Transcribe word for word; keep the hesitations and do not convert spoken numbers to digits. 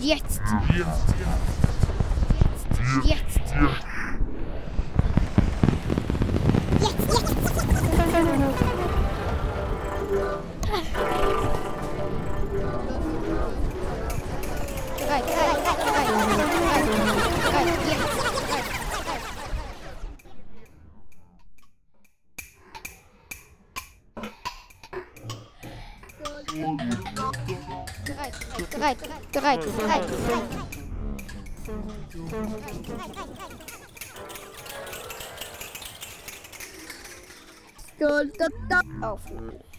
Jetzt. Jetzt. Jetzt. Drei, drei, drei, drei, drei, drei, jetzt. Drei, drei, drei, drei, drei. Aufnahme.